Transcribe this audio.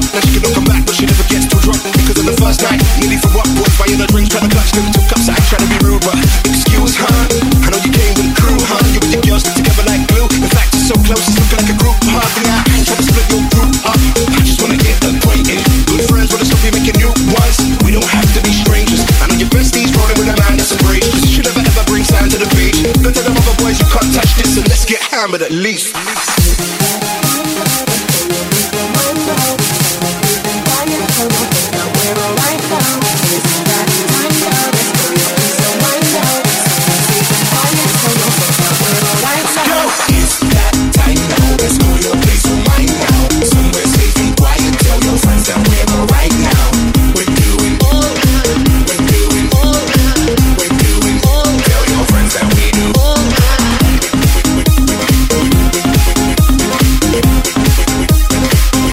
Now she can look come back, but she never gets too drunk. Because on the first night, nearly for what? Boys buying her drinks, trying to clutch them, took upside, trying to be rude, but excuse her. I know you came with a crew, huh? You and your girls stick together like glue. In fact, you're so close, it's looking like a group hug. Now I ain't trying to split your group up. I just wanna get acquainted. Good friends wanna stop you making new ones. We don't have to be strangers. I know your besties rolling with a man that's a break. You should never ever bring sand to the beach. Go tell them other boys you can't touch this, and let's get hammered at least.